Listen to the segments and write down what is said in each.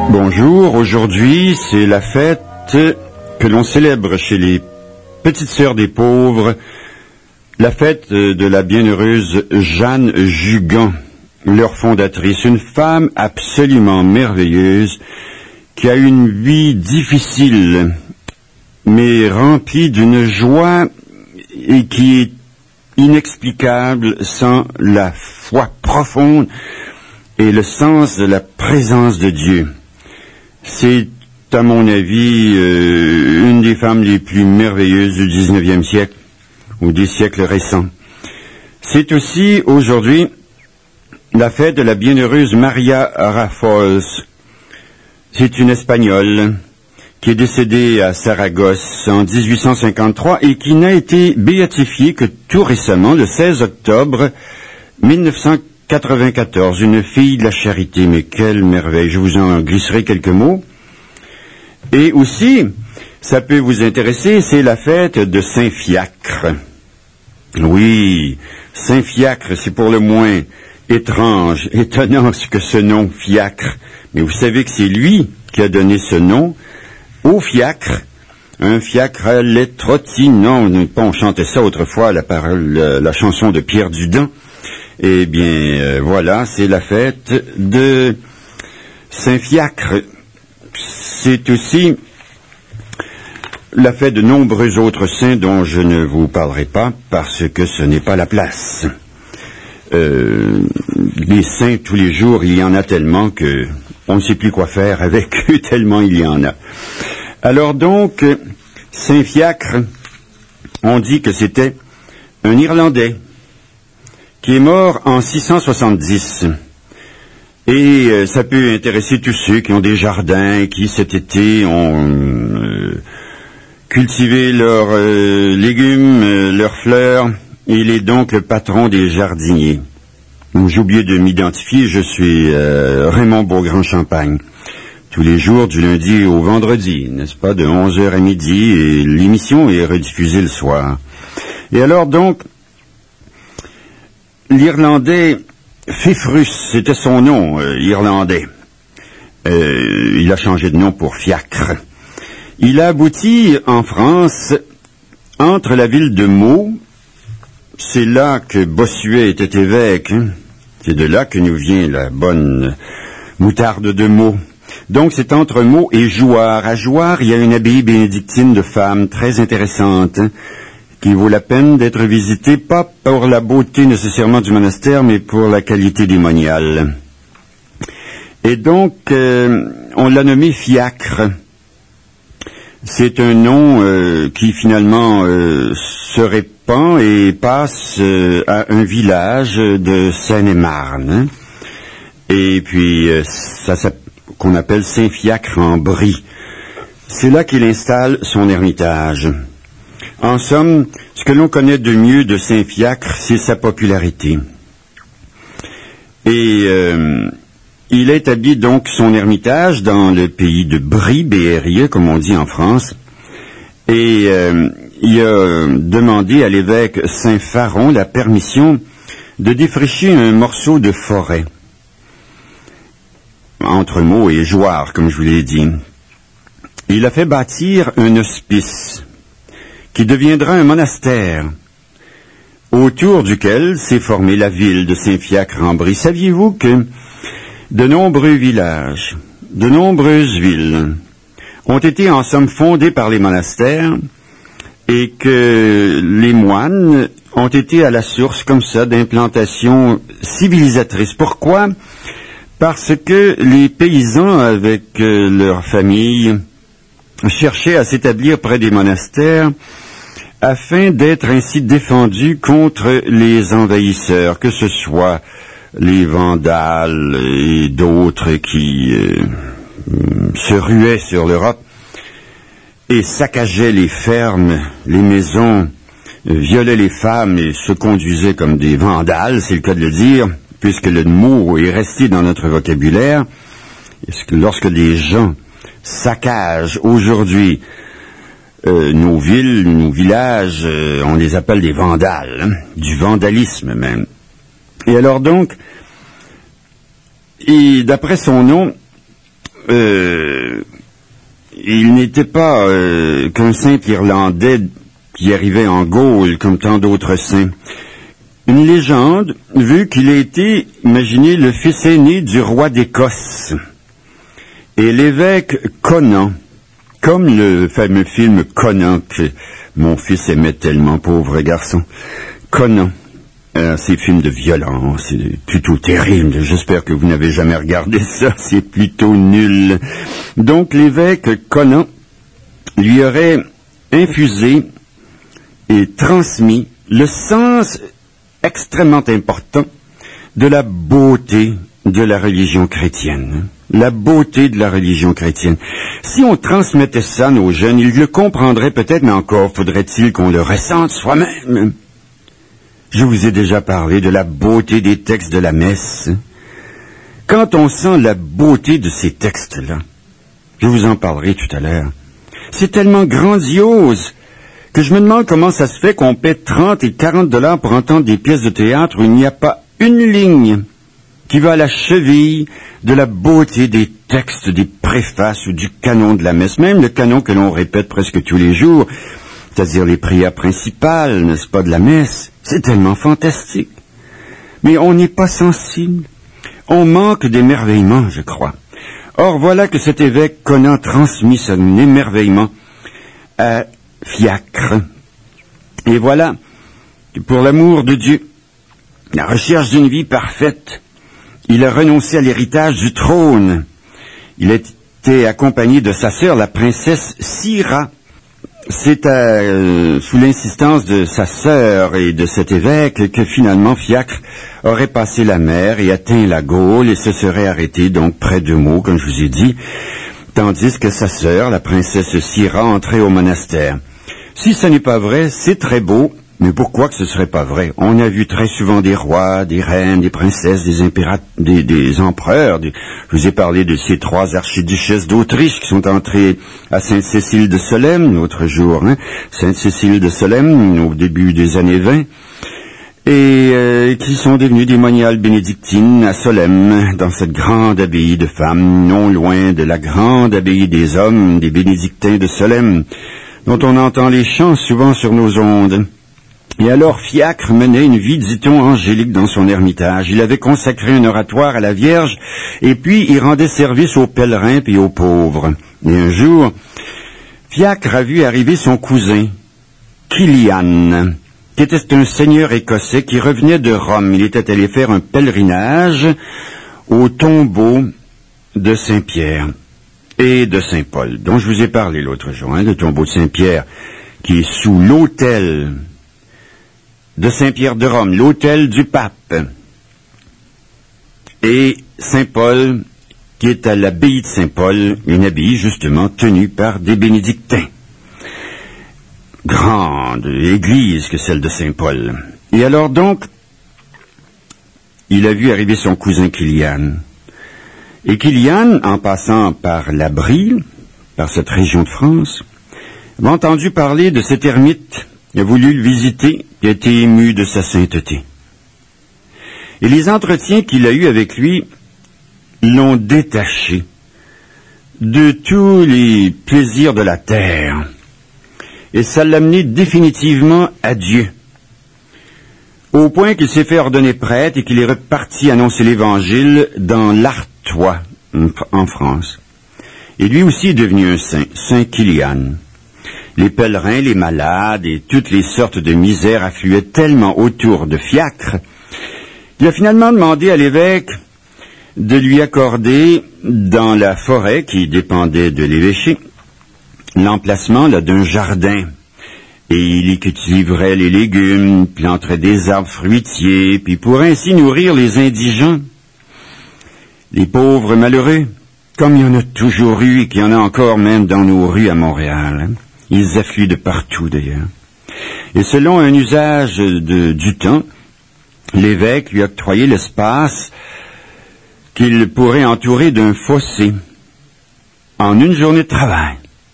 Bonjour, aujourd'hui c'est la fête que l'on célèbre chez les petites sœurs des pauvres, la fête de la bienheureuse Jeanne Jugan, leur fondatrice, une femme absolument merveilleuse qui a une vie difficile mais remplie d'une joie et qui est inexplicable sans la foi profonde et le sens de la présence de Dieu. C'est, à mon avis, une des femmes les plus merveilleuses du 19e siècle ou des siècles récents. C'est aussi, aujourd'hui, la fête de la bienheureuse Maria Rafols. C'est une Espagnole qui est décédée à Saragosse en 1853 et qui n'a été béatifiée que tout récemment, le 16 octobre 1994, une fille de la charité, mais quelle merveille, je vous en glisserai quelques mots. Et aussi, ça peut vous intéresser, c'est la fête de Saint-Fiacre. Oui, Saint-Fiacre, c'est pour le moins étrange, étonnant que ce nom Fiacre, mais vous savez que c'est lui qui a donné ce nom au fiacre, un fiacre à l'étrotti, non, on chantait ça autrefois, la chanson de Pierre Dudin. Eh bien, voilà, c'est la fête de Saint-Fiacre. C'est aussi la fête de nombreux autres saints dont je ne vous parlerai pas parce que ce n'est pas la place. Les saints, tous les jours, il y en a tellement que on ne sait plus quoi faire avec eux, tellement il y en a. Alors donc, Saint-Fiacre, on dit que c'était un Irlandais qui est mort en 670. Et ça peut intéresser tous ceux qui ont des jardins et qui cet été ont cultivé leurs légumes, leurs fleurs. Il est donc le patron des jardiniers. J'ai oublié de m'identifier, je suis Raymond Beaugrand-Champagne. Tous les jours, du lundi au vendredi, n'est-ce pas, de 11h à midi, et l'émission est rediffusée le soir. Et alors donc, l'Irlandais Fifrus, c'était son nom, irlandais. Il a changé de nom pour Fiacre. Il a abouti en France, entre la ville de Meaux, c'est là que Bossuet était évêque, hein. C'est de là que nous vient la bonne moutarde de Meaux. Donc c'est entre Meaux et Jouarre. À Jouarre, il y a une abbaye bénédictine de femmes très intéressante, hein, qui vaut la peine d'être visitée, pas pour la beauté nécessairement du monastère, mais pour la qualité des moniales. Et donc, on l'a nommé Fiacre. C'est un nom qui finalement se répand et passe à un village de Seine-et-Marne. Hein. Et puis, qu'on appelle Saint-Fiacre-en-Brie. C'est là qu'il installe son ermitage. En somme, ce que l'on connaît de mieux de Saint-Fiacre, c'est sa popularité. Et il a établi donc son ermitage dans le pays de Brie, B-R-I-E, comme on dit en France, et il a demandé à l'évêque Saint-Faron la permission de défricher un morceau de forêt, entre Meaux et Jouarre, comme je vous l'ai dit. Il a fait bâtir un hospice, qui deviendra un monastère, autour duquel s'est formée la ville de Saint-Fiacre-en-Brie. Saviez-vous que de nombreux villages, de nombreuses villes ont été en somme fondées par les monastères et que les moines ont été à la source comme ça d'implantations civilisatrices. Pourquoi? Parce que les paysans avec leurs familles cherchaient à s'établir près des monastères afin d'être ainsi défendus contre les envahisseurs, que ce soit les Vandales et d'autres qui se ruaient sur l'Europe et saccageaient les fermes, les maisons, violaient les femmes et se conduisaient comme des Vandales, c'est le cas de le dire, puisque le mot est resté dans notre vocabulaire. Lorsque les gens saccagent aujourd'hui nos villes, nos villages, on les appelle des vandales, hein, du vandalisme même. Et alors donc, et d'après son nom, il n'était pas qu'un simple Irlandais qui arrivait en Gaule comme tant d'autres saints. Une légende veut qu'il ait été, imaginez, le fils aîné du roi d'Écosse. Et l'évêque Conan, comme le fameux film Conan que mon fils aimait tellement, pauvre garçon. Conan. Ces films de violence, c'est plutôt terrible. J'espère que vous n'avez jamais regardé ça, c'est plutôt nul. Donc l'évêque Conan lui aurait infusé et transmis le sens extrêmement important de la beauté de la religion chrétienne. La beauté de la religion chrétienne. Si on transmettait ça à nos jeunes, ils le comprendraient peut-être, mais encore faudrait-il qu'on le ressente soi-même. Je vous ai déjà parlé de la beauté des textes de la messe. Quand on sent la beauté de ces textes-là, je vous en parlerai tout à l'heure, c'est tellement grandiose que je me demande comment ça se fait qu'on paie 30 et 40 $ pour entendre des pièces de théâtre où il n'y a pas une ligne qui va à la cheville de la beauté des textes, des préfaces ou du canon de la messe, même le canon que l'on répète presque tous les jours, c'est-à-dire les prières principales, n'est-ce pas, de la messe. C'est tellement fantastique. Mais on n'est pas sensible. On manque d'émerveillement, je crois. Or, voilà que cet évêque Conan transmis son émerveillement à Fiacre. Et voilà, pour l'amour de Dieu, la recherche d'une vie parfaite, il a renoncé à l'héritage du trône. Il a été accompagné de sa sœur, la princesse Sira. C'est sous l'insistance de sa sœur et de cet évêque que finalement Fiacre aurait passé la mer et atteint la Gaule et se serait arrêté donc près de Meaux, comme je vous ai dit, tandis que sa sœur, la princesse Sira, entrait au monastère. Si ce n'est pas vrai, c'est très beau, mais pourquoi que ce serait pas vrai? On a vu très souvent des rois, des reines, des princesses, des empereurs. Je vous ai parlé de ces 3 archiduchesses d'Autriche qui sont entrées à Sainte-Cécile de Solesmes l'autre jour, Sainte-Cécile de Solesmes au début des années 20, et qui sont devenues des moniales bénédictines à Solesmes, dans cette grande abbaye de femmes, non loin de la grande abbaye des hommes, des bénédictins de Solesmes, dont on entend les chants souvent sur nos ondes. Et alors Fiacre menait une vie, dit-on, angélique dans son ermitage. Il avait consacré un oratoire à la Vierge, et puis il rendait service aux pèlerins et aux pauvres. Et un jour, Fiacre a vu arriver son cousin, Kilian, qui était un seigneur écossais qui revenait de Rome. Il était allé faire un pèlerinage au tombeau de Saint-Pierre et de Saint-Paul, dont je vous ai parlé l'autre jour, le tombeau de Saint-Pierre, qui est sous l'autel de Saint-Pierre de Rome, l'autel du pape, et Saint-Paul, qui est à l'abbaye de Saint-Paul, une abbaye justement tenue par des bénédictins. Grande église que celle de Saint-Paul. Et alors donc, il a vu arriver son cousin Kilian. Et Kilian, en passant par la Brie, par cette région de France, a entendu parler de cet ermite. Il a voulu le visiter, il a été ému de sa sainteté. Et les entretiens qu'il a eus avec lui l'ont détaché de tous les plaisirs de la terre. Et ça l'a amené définitivement à Dieu. Au point qu'il s'est fait ordonner prêtre et qu'il est reparti annoncer l'Évangile dans l'Artois, en France. Et lui aussi est devenu un saint, Saint Kilian. Les pèlerins, les malades et toutes les sortes de misères affluaient tellement autour de Fiacre qu'il a finalement demandé à l'évêque de lui accorder, dans la forêt qui dépendait de l'évêché, l'emplacement d'un jardin. Et il y cultiverait les légumes, planterait des arbres fruitiers, puis pourrait ainsi nourrir les indigents, les pauvres malheureux, comme il y en a toujours eu et qu'il y en a encore même dans nos rues à Montréal. Ils affluent de partout d'ailleurs. Et selon un usage du temps, l'évêque lui a octroyé l'espace qu'il pourrait entourer d'un fossé en une journée de travail.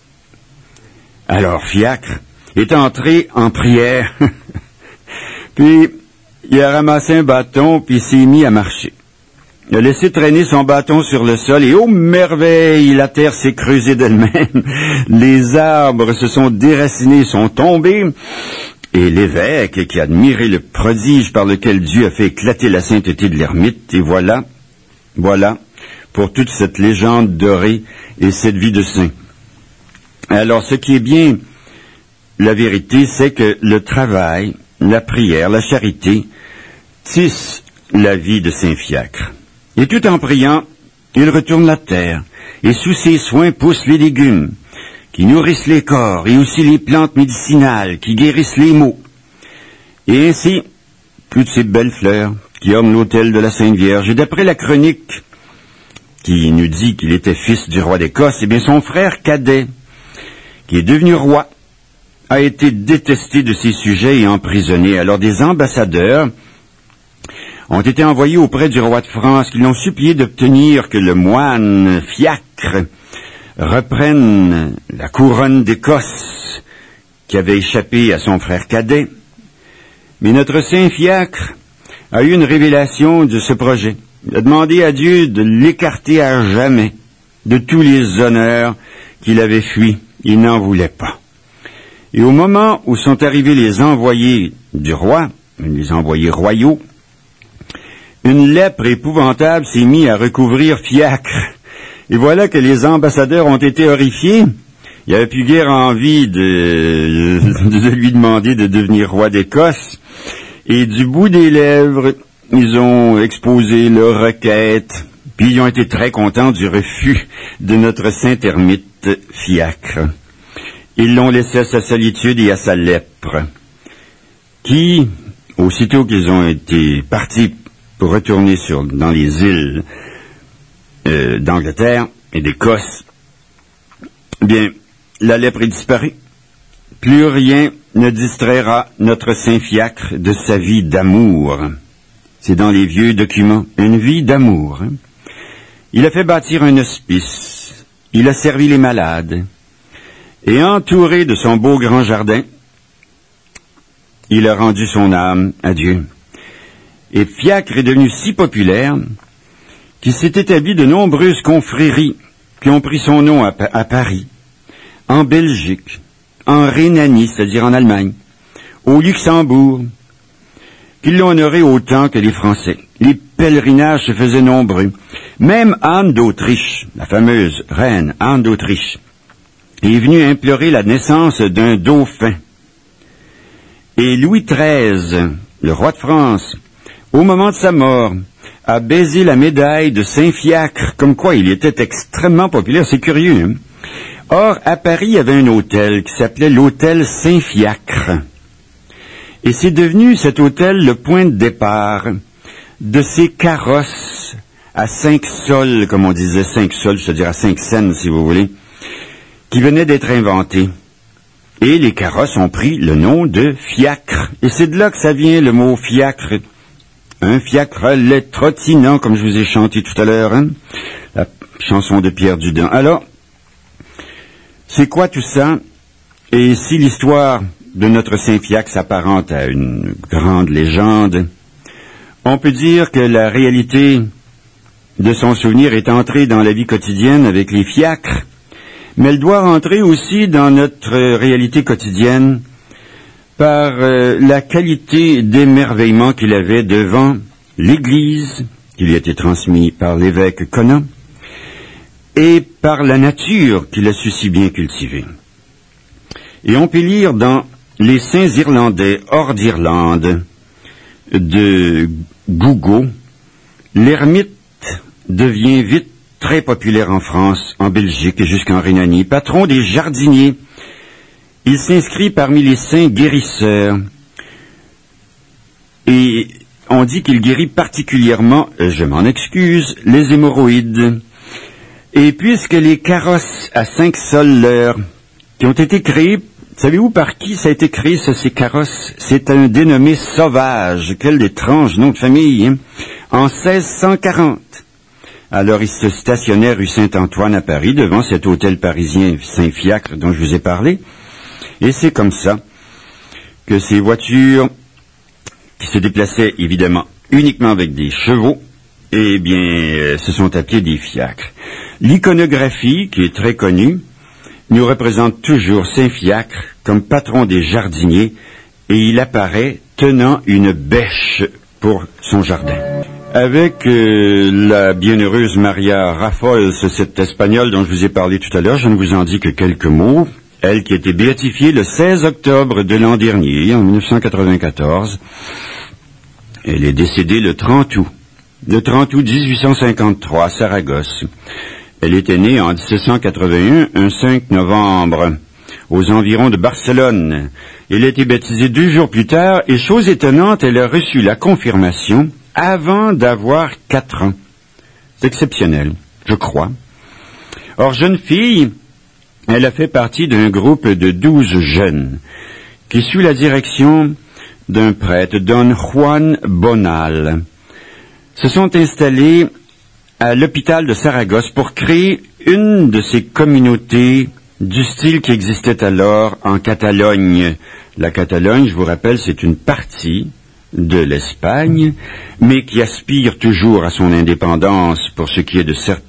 Alors Fiacre est entré en prière, puis il a ramassé un bâton puis il s'est mis à marcher. a laissé traîner son bâton sur le sol et, oh merveille, la terre s'est creusée d'elle-même. Les arbres se sont déracinés, sont tombés. Et l'évêque, qui a admiré le prodige par lequel Dieu a fait éclater la sainteté de l'ermite, et voilà, pour toute cette légende dorée et cette vie de saint. Alors, ce qui est bien, la vérité, c'est que le travail, la prière, la charité, tissent la vie de Saint Fiacre. Et tout en priant, il retourne la terre, et sous ses soins poussent les légumes, qui nourrissent les corps, et aussi les plantes médicinales, qui guérissent les maux. Et ainsi, toutes ces belles fleurs qui ornent l'autel de la Sainte Vierge. Et d'après la chronique qui nous dit qu'il était fils du roi d'Écosse, eh bien son frère cadet, qui est devenu roi, a été détesté de ses sujets et emprisonné. Alors des ambassadeurs ont été envoyés auprès du roi de France, qui l'ont supplié d'obtenir que le moine Fiacre reprenne la couronne d'Écosse qui avait échappé à son frère cadet. Mais notre Saint Fiacre a eu une révélation de ce projet. Il a demandé à Dieu de l'écarter à jamais de tous les honneurs qu'il avait fuis. Il n'en voulait pas. Et au moment où sont arrivés les envoyés du roi, les envoyés royaux, une lèpre épouvantable s'est mise à recouvrir Fiacre. Et voilà que les ambassadeurs ont été horrifiés. Il n'y avait plus guère envie de lui demander de devenir roi d'Écosse. Et du bout des lèvres, ils ont exposé leur requête. Puis ils ont été très contents du refus de notre saint ermite Fiacre. Ils l'ont laissé à sa solitude et à sa lèpre, qui, aussitôt qu'ils ont été partis pour retourner dans les îles d'Angleterre et d'Écosse, bien, la lèpre est disparue. Plus rien ne distraira notre Saint Fiacre de sa vie d'amour. C'est dans les vieux documents, une vie d'amour. Il a fait bâtir un hospice, il a servi les malades, et entouré de son beau grand jardin, il a rendu son âme à Dieu. Et Fiacre est devenu si populaire qu'il s'est établi de nombreuses confréries qui ont pris son nom à Paris, en Belgique, en Rhénanie, c'est-à-dire en Allemagne, au Luxembourg, qui l'ont honoré autant que les Français. Les pèlerinages se faisaient nombreux. Même Anne d'Autriche, la fameuse reine Anne d'Autriche, est venue implorer la naissance d'un dauphin. Et Louis XIII, le roi de France, au moment de sa mort, a baisé la médaille de Saint-Fiacre, comme quoi il était extrêmement populaire. C'est curieux, hein? Or, à Paris, il y avait un hôtel qui s'appelait l'hôtel Saint-Fiacre. Et c'est devenu, cet hôtel, le point de départ de ces carrosses à 5 sols, comme on disait 5 sols, c'est-à-dire à 5 cents, si vous voulez, qui venaient d'être inventés. Et les carrosses ont pris le nom de fiacre. Et c'est de là que ça vient, le mot fiacre. Un fiacre lait trottinant, comme je vous ai chanté tout à l'heure, hein? La chanson de Pierre Dudin. Alors, c'est quoi tout ça? Et si l'histoire de notre Saint-Fiacre s'apparente à une grande légende, on peut dire que la réalité de son souvenir est entrée dans la vie quotidienne avec les fiacres, mais elle doit rentrer aussi dans notre réalité quotidienne par la qualité d'émerveillement qu'il avait devant l'Église, qui lui a été transmise par l'évêque Conan, et par la nature qu'il a su si bien cultiver. Et on peut lire dans Les Saints Irlandais hors d'Irlande de Gougaud, l'ermite devient vite très populaire en France, en Belgique et jusqu'en Rhénanie. Patron des jardiniers, il s'inscrit parmi les saints guérisseurs. Et on dit qu'il guérit particulièrement, je m'en excuse, les hémorroïdes. Et puisque les carrosses à 5 sols l'heure, qui ont été créées, savez-vous par qui ça a été créé, ces carrosses? C'est un dénommé Sauvage, quel étrange nom de famille, hein? En 1640. Alors il se stationnait rue Saint-Antoine à Paris, devant cet hôtel parisien Saint-Fiacre dont je vous ai parlé. Et c'est comme ça que ces voitures, qui se déplaçaient évidemment uniquement avec des chevaux, eh bien, se sont appelés des fiacres. L'iconographie, qui est très connue, nous représente toujours Saint Fiacre comme patron des jardiniers, et il apparaît tenant une bêche pour son jardin. Avec la bienheureuse Maria Rafols, cette espagnole dont je vous ai parlé tout à l'heure, je ne vous en dis que quelques mots. Elle qui a été béatifiée le 16 octobre de l'an dernier, en 1994. Elle est décédée le 30 août 1853 à Saragosse. Elle était née en 1781, un 5 novembre, aux environs de Barcelone. Elle a été baptisée 2 jours plus tard, et chose étonnante, elle a reçu la confirmation avant d'avoir 4 ans. C'est exceptionnel, je crois. Or, jeune fille, elle a fait partie d'un groupe de 12 jeunes, qui, sous la direction d'un prêtre, Don Juan Bonal, se sont installés à l'hôpital de Saragosse pour créer une de ces communautés du style qui existait alors en Catalogne. La Catalogne, je vous rappelle, c'est une partie de l'Espagne, mais qui aspire toujours à son indépendance pour ce qui est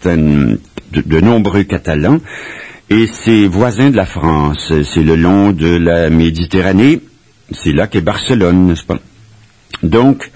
de nombreux Catalans, et c'est voisin de la France. C'est le long de la Méditerranée, c'est là qu'est Barcelone, n'est-ce pas? Donc,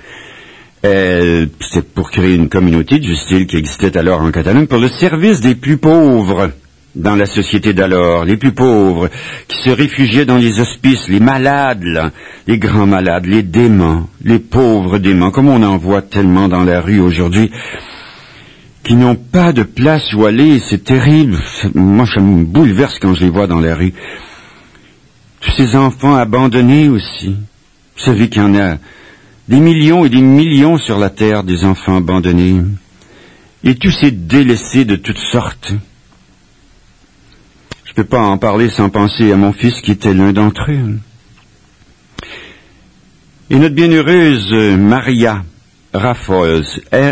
c'est pour créer une communauté du style qui existait alors en Catalogne pour le service des plus pauvres dans la société d'alors, les plus pauvres, qui se réfugiaient dans les hospices, les malades, là, les grands malades, les déments, les pauvres déments, comme on en voit tellement dans la rue aujourd'hui, qui n'ont pas de place où aller. C'est terrible. Moi, ça me bouleverse quand je les vois dans la rue. Tous ces enfants abandonnés aussi. Vous savez qu'il y en a des millions et des millions sur la terre, des enfants abandonnés. Et tous ces délaissés de toutes sortes. Je ne peux pas en parler sans penser à mon fils qui était l'un d'entre eux. Et notre bienheureuse Maria Rafols,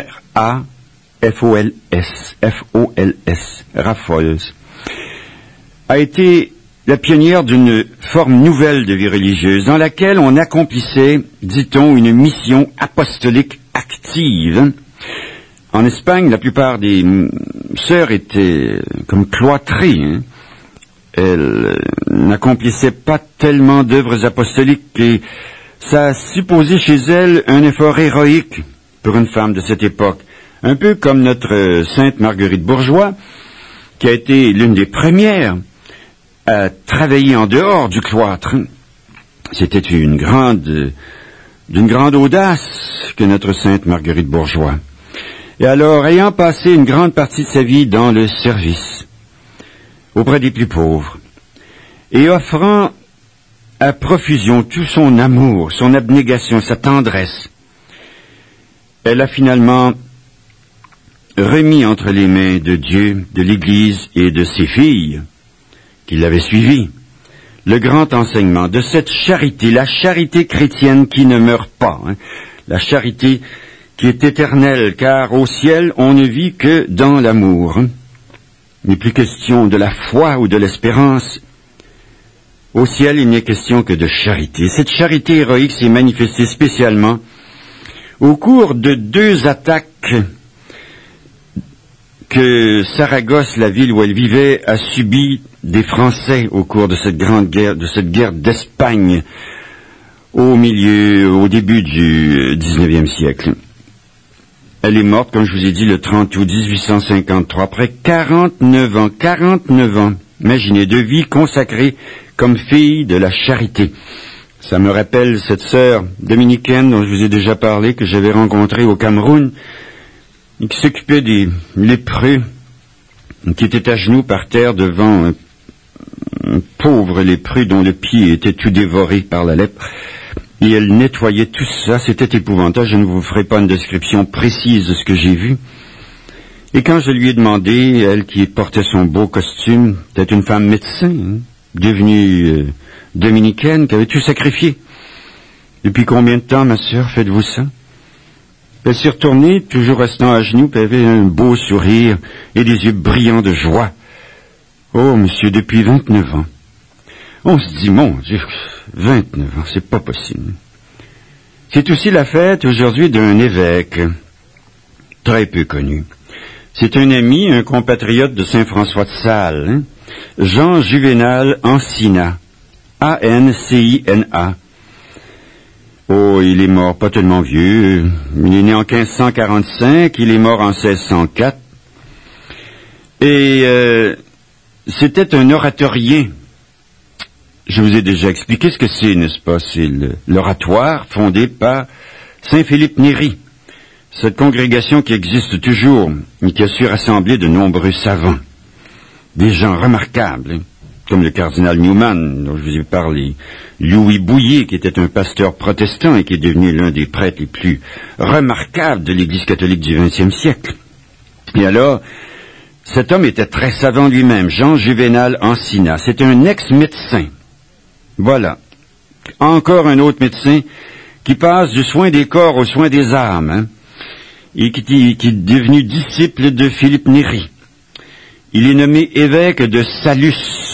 Rafols, Rafols, a été la pionnière d'une forme nouvelle de vie religieuse dans laquelle on accomplissait, dit-on, une mission apostolique active. En Espagne, la plupart des sœurs étaient comme cloîtrées. Elles n'accomplissaient pas tellement d'œuvres apostoliques et ça supposait chez elles un effort héroïque pour une femme de cette époque. Un peu comme notre sainte Marguerite Bourgeois, qui a été l'une des premières à travailler en dehors du cloître. C'était d'une grande audace que notre sainte Marguerite Bourgeois. Et alors, ayant passé une grande partie de sa vie dans le service, auprès des plus pauvres, et offrant à profusion tout son amour, son abnégation, sa tendresse, elle a finalement remis entre les mains de Dieu, de l'Église et de ses filles, qui l'avaient suivi, le grand enseignement de cette charité, la charité chrétienne qui ne meurt pas, la charité qui est éternelle, car au ciel on ne vit que dans l'amour. Il n'est plus question de la foi ou de l'espérance. Au ciel, il n'est question que de charité. Cette charité héroïque s'est manifestée spécialement au cours de 2 attaques que Saragosse, la ville où elle vivait, a subi des Français au cours de cette grande guerre, de cette guerre d'Espagne au début du 19e siècle. Elle est morte, comme je vous ai dit, le 30 août 1853, après 49 ans, imaginez, de vie consacrée comme fille de la charité. Ça me rappelle cette sœur dominicaine dont je vous ai déjà parlé, que j'avais rencontrée au Cameroun, et qui s'occupait des lépreux, qui étaient à genoux par terre devant un pauvre lépreux dont le pied était tout dévoré par la lèpre. Et elle nettoyait tout ça, c'était épouvantable, je ne vous ferai pas une description précise de ce que j'ai vu. Et quand je lui ai demandé, elle qui portait son beau costume, c'était une femme médecin, devenue dominicaine, qui avait tout sacrifié. Depuis combien de temps, ma sœur, faites-vous ça? Elle s'est retournée, toujours restant à genoux, puis elle avait un beau sourire et des yeux brillants de joie. Oh, monsieur, depuis 29 ans. On se dit, mon Dieu, 29 ans, c'est pas possible. C'est aussi la fête aujourd'hui d'un évêque, très peu connu. C'est un ami, un compatriote de Saint-François de Sales, Jean Juvénal Ancina, A-N-C-I-N-A. Oh, il est mort pas tellement vieux. Il est né en 1545, il est mort en 1604. Et c'était un oratorien. Je vous ai déjà expliqué ce que c'est, n'est-ce pas? C'est l'oratoire fondé par Saint Philippe Néri. Cette congrégation qui existe toujours et qui a su rassembler de nombreux savants. Des gens remarquables, comme le cardinal Newman, dont je vous ai parlé, Louis Bouillet, qui était un pasteur protestant et qui est devenu l'un des prêtres les plus remarquables de l'Église catholique du XXe siècle. Et alors, cet homme était très savant lui-même, Jean Juvénal Ancina. C'était un ex-médecin. Voilà. Encore un autre médecin qui passe du soin des corps au soin des âmes, et qui est devenu disciple de Philippe Néri. Il est nommé évêque de Salus,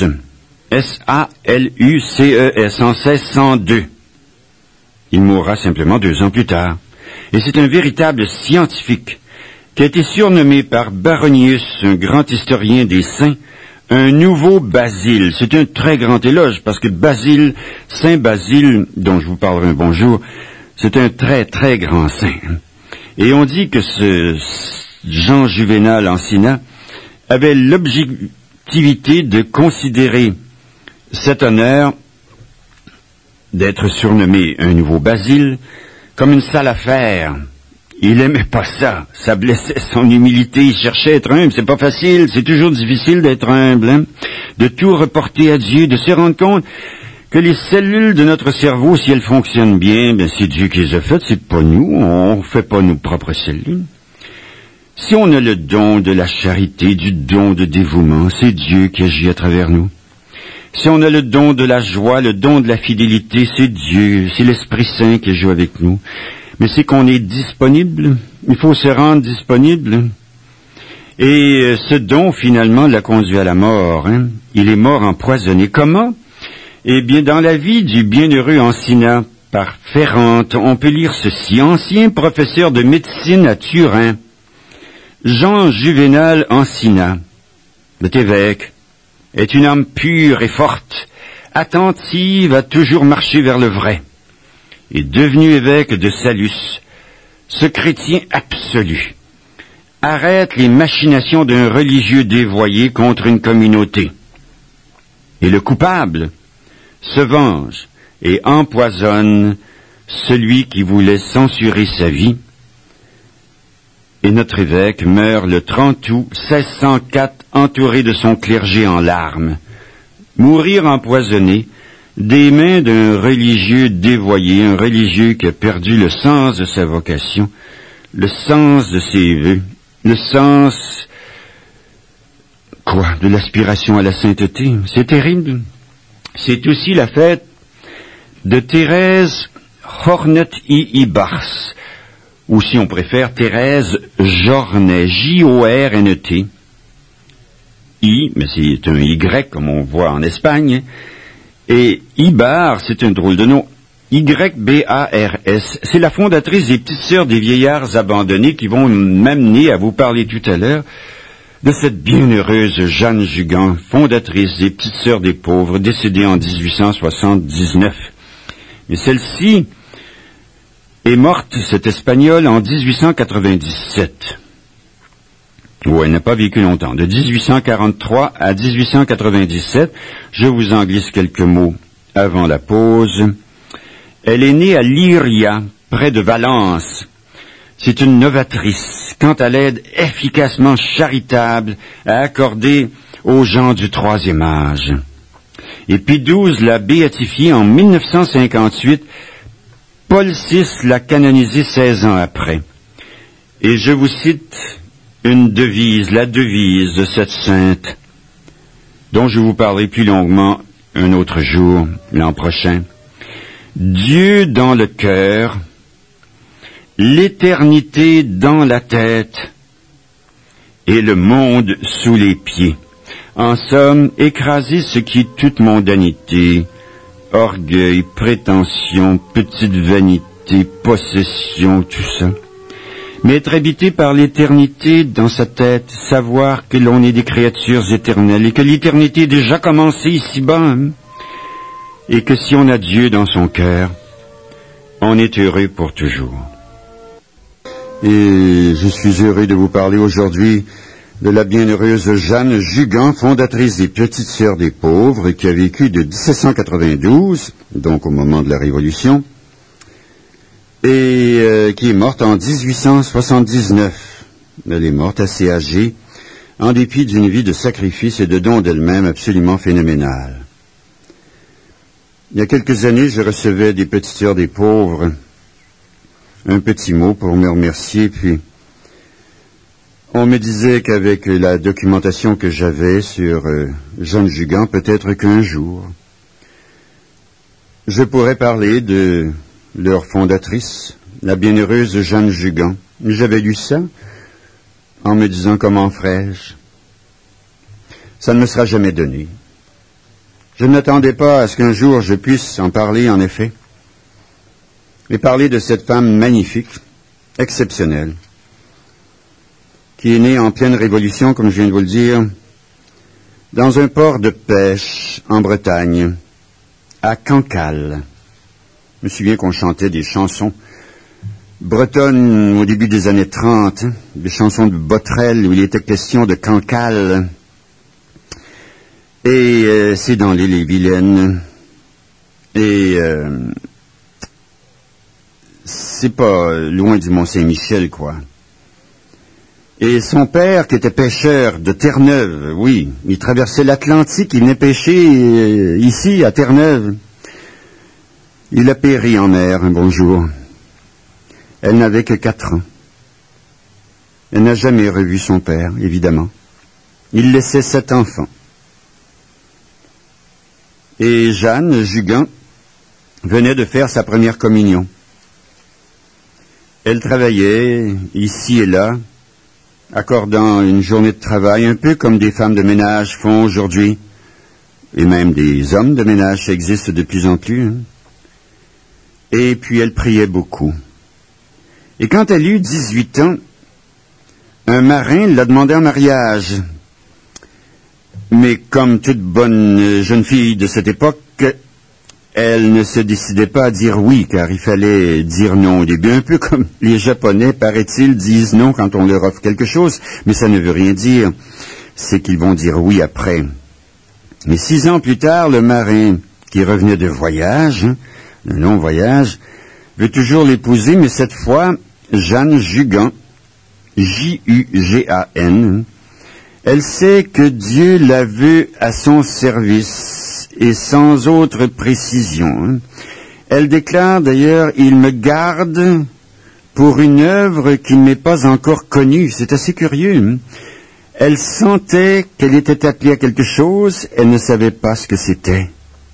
S-A-L-U-C-E-S, en 1602. Il mourra simplement 2 ans plus tard. Et c'est un véritable scientifique qui a été surnommé par Baronius, un grand historien des saints, un nouveau Basile. C'est un très grand éloge, parce que Basile, Saint Basile, dont je vous parlerai un bonjour, c'est un très très grand saint. Et on dit que ce Jean Juvénal Ancina avait l'objectivité de considérer cet honneur d'être surnommé un nouveau Basile comme une sale affaire. Il aimait pas ça. Ça blessait son humilité. Il cherchait à être humble. C'est pas facile. C'est toujours difficile d'être humble, hein? De tout reporter à Dieu, de se rendre compte que les cellules de notre cerveau, si elles fonctionnent bien, ben c'est Dieu qui les a faites, c'est pas nous. On fait pas nos propres cellules. Si on a le don de la charité, du don de dévouement, c'est Dieu qui agit à travers nous. Si on a le don de la joie, le don de la fidélité, c'est Dieu, c'est l'Esprit Saint qui joue avec nous. Mais c'est qu'on est disponible, il faut se rendre disponible. Et ce don, finalement, l'a conduit à la mort, hein? Il est mort empoisonné. Comment? Eh bien, dans la vie du bienheureux Ancina, par Ferrante, on peut lire ceci. Ancien professeur de médecine à Turin, Jean Juvénal Ancina, cet évêque, est une âme pure et forte, attentive à toujours marcher vers le vrai. Et devenu évêque de Salus, ce chrétien absolu arrête les machinations d'un religieux dévoyé contre une communauté. Et le coupable se venge et empoisonne celui qui voulait censurer sa vie. Et notre évêque meurt le 30 août 1604, entouré de son clergé en larmes. Mourir empoisonné des mains d'un religieux dévoyé, un religieux qui a perdu le sens de sa vocation, le sens de ses vœux, le sens, de l'aspiration à la sainteté. C'est terrible. C'est aussi la fête de Thérèse Jornet-i-Ibars, ou si on préfère, Thérèse Jornet, J-O-R-N-E-T. I, mais c'est un Y, comme on voit en Espagne, et Ibar, c'est un drôle de nom, Y-B-A-R-S. C'est la fondatrice des Petites Sœurs des Vieillards Abandonnés qui vont m'amener à vous parler tout à l'heure de cette bienheureuse Jeanne Jugan, fondatrice des Petites Sœurs des Pauvres, décédée en 1879. Mais celle-ci est morte, cette Espagnole, en 1897. Elle n'a pas vécu longtemps. De 1843 à 1897, je vous en glisse quelques mots avant la pause. Elle est née à Liria, près de Valence. C'est une novatrice quant à l'aide efficacement charitable à accorder aux gens du troisième âge. Et Pie XII l'a béatifiée en 1958. Paul VI l'a canonisée 16 ans après. Et je vous cite une devise, la devise de cette sainte, dont je vous parlerai plus longuement un autre jour, l'an prochain. Dieu dans le cœur, l'éternité dans la tête et le monde sous les pieds. En somme, écraser ce qui est toute mondanité, orgueil, prétention, petite vanité, possession, tout ça. mais être habité par l'éternité dans sa tête, savoir que l'on est des créatures éternelles et que l'éternité est déjà commencée ici-bas, hein, et que si on a Dieu dans son cœur, on est heureux pour toujours. Et je suis heureux de vous parler aujourd'hui de la bienheureuse Jeanne Jugan, fondatrice des Petites Sœurs des Pauvres, qui a vécu de 1792, donc au moment de la Révolution, et qui est morte en 1879. Elle est morte assez âgée, en dépit d'une vie de sacrifice et de don d'elle-même absolument phénoménale. Il y a quelques années, je recevais des Petites Sœurs des Pauvres un petit mot pour me remercier, puis on me disait qu'avec la documentation que j'avais sur Jeanne Jugan, peut-être qu'un jour, je pourrais parler de leur fondatrice, la bienheureuse Jeanne Jugan. J'avais lu ça en me disant comment ferais-je. Ça ne me sera jamais donné. Je ne m'attendais pas à ce qu'un jour je puisse en parler, en effet, et parler de cette femme magnifique, exceptionnelle, qui est née en pleine Révolution, comme je viens de vous le dire, dans un port de pêche en Bretagne, à Cancale. Je me souviens qu'on chantait des chansons bretonnes au début des années 30, des chansons de Botrel, où il était question de Cancale. Et c'est dans l'île-et-Vilaine. Et c'est pas loin du Mont-Saint-Michel, quoi. Et son père, qui était pêcheur de Terre-Neuve, oui, il traversait l'Atlantique, il venait pêcher ici, à Terre-Neuve. Il a péri en mer un bon jour. Elle n'avait que 4 ans. Elle n'a jamais revu son père, évidemment. Il laissait 7 enfants. Et Jeanne Jugan venait de faire sa première communion. Elle travaillait ici et là, accordant une journée de travail, un peu comme des femmes de ménage font aujourd'hui, et même des hommes de ménage, ça existe de plus en plus. Hein. Et puis elle priait beaucoup. Et quand elle eut 18 ans, un marin l'a demandé en mariage. Mais comme toute bonne jeune fille de cette époque, elle ne se décidait pas à dire oui, car il fallait dire non au début. Un peu comme les Japonais, paraît-il, disent non quand on leur offre quelque chose, mais ça ne veut rien dire. C'est qu'ils vont dire oui après. Mais 6 ans plus tard, le marin, qui revenait de voyage, d'un long voyage, veut toujours l'épouser, mais cette fois, Jeanne Jugan, J-U-G-A-N, elle sait que Dieu la veut à son service et sans autre précision. Elle déclare d'ailleurs, « Il me garde pour une œuvre qui ne m'est pas encore connue. » C'est assez curieux. Elle sentait qu'elle était appelée à quelque chose, elle ne savait pas ce que c'était.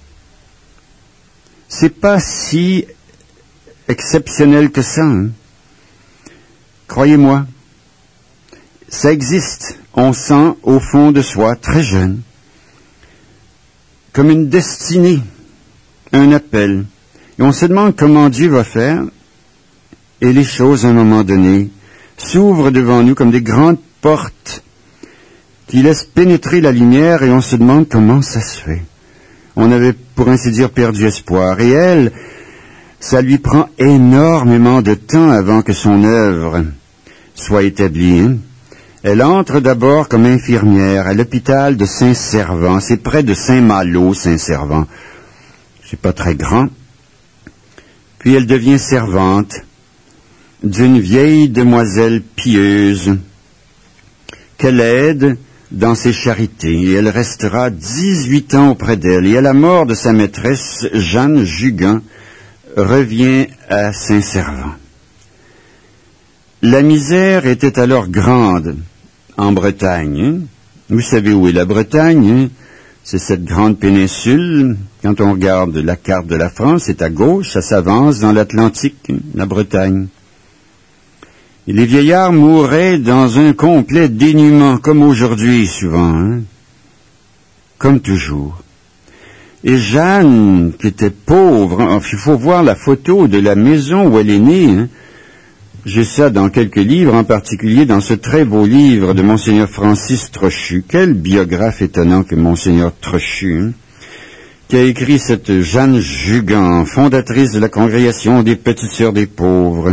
C'est pas si exceptionnel que ça. Croyez-moi, ça existe. On sent au fond de soi, très jeune, comme une destinée, un appel. Et on se demande comment Dieu va faire, et les choses, à un moment donné, s'ouvrent devant nous comme des grandes portes qui laissent pénétrer la lumière, et on se demande comment ça se fait. On avait, pour ainsi dire, perdu espoir. Et elle, ça lui prend énormément de temps avant que son œuvre soit établie. Hein? Elle entre d'abord comme infirmière à l'hôpital de Saint-Servant. C'est près de Saint-Malo, Saint-Servant. C'est pas très grand. Puis elle devient servante d'une vieille demoiselle pieuse qu'elle aide dans ses charités. Et elle restera 18 ans auprès d'elle. Et à la mort de sa maîtresse, Jeanne Jugan revient à Saint-Servant. La misère était alors grande en Bretagne. Vous savez où est la Bretagne? C'est cette grande péninsule. Quand on regarde la carte de la France, c'est à gauche, ça s'avance dans l'Atlantique, la Bretagne. Et les vieillards mouraient dans un complet dénuement, comme aujourd'hui souvent, hein? Comme toujours. Et Jeanne, qui était pauvre, il faut voir la photo de la maison où elle est née, hein? J'ai ça dans quelques livres, en particulier dans ce très beau livre de Monseigneur Francis Trochu. Quel biographe étonnant que Monseigneur Trochu, hein, qui a écrit cette Jeanne Jugan, fondatrice de la Congrégation des Petites Sœurs des Pauvres,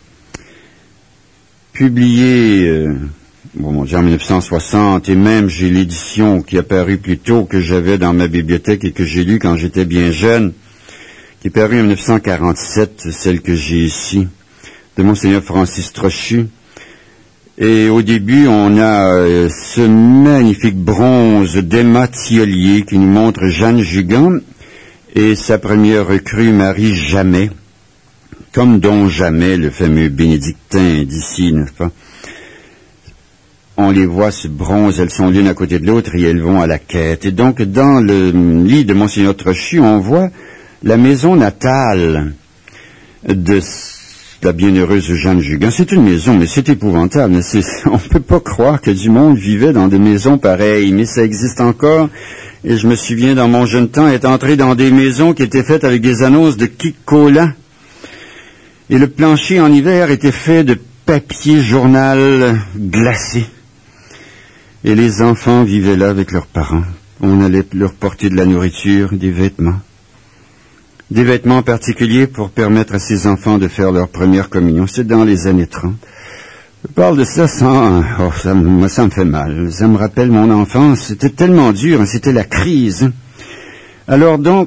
publié en 1960, et même j'ai l'édition qui est apparue plus tôt, que j'avais dans ma bibliothèque et que j'ai lue quand j'étais bien jeune, qui est parue en 1947, celle que j'ai ici, de Monseigneur Francis Trochu. Et au début, on a ce magnifique bronze d'Emma Thiollier qui nous montre Jeanne Jugan et sa première recrue Marie Jamet, comme Don Jamet, le fameux bénédictin d'ici, n'est-ce pas? On les voit, ce bronze, elles sont l'une à côté de l'autre et elles vont à la quête. Et donc, dans le lit de Monseigneur Trochu, on voit la maison natale de la bienheureuse Jeanne Jugan. C'est une maison, mais c'est épouvantable. On ne peut pas croire que du monde vivait dans des maisons pareilles, mais ça existe encore. Et je me souviens, dans mon jeune temps, être entré dans des maisons qui étaient faites avec des annonces de Kikola. Et le plancher en hiver était fait de papier journal glacé. Et les enfants vivaient là avec leurs parents. On allait leur porter de la nourriture, des vêtements. Des vêtements particuliers pour permettre à ces enfants de faire leur première communion. C'est dans les années 30. Je parle de ça sans... ça me fait mal. Ça me rappelle mon enfance. C'était tellement dur, hein, c'était la crise. Alors donc,